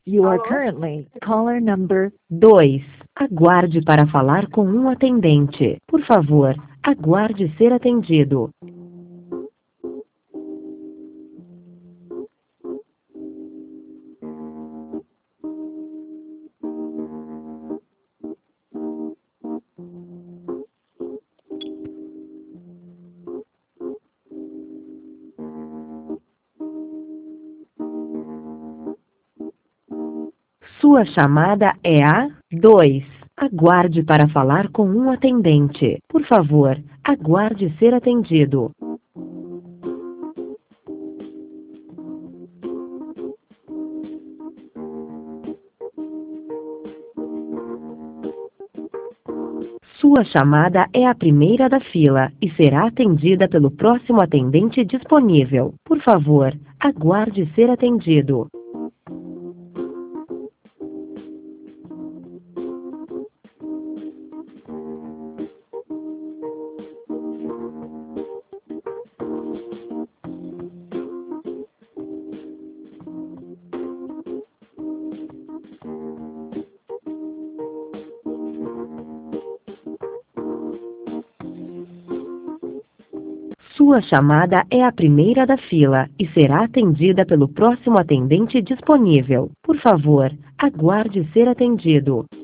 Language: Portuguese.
You are Alô? currently caller number 2. Aguarde para falar com um atendente. Por favor, aguarde ser atendido. Sua chamada é a 2. Aguarde para falar com um atendente. Por favor, aguarde ser atendido. Sua chamada é a primeira da fila e será atendida pelo próximo atendente disponível. Por favor, aguarde ser atendido. Sua chamada é a primeira da fila e será atendida pelo próximo atendente disponível. Por favor, aguarde ser atendido.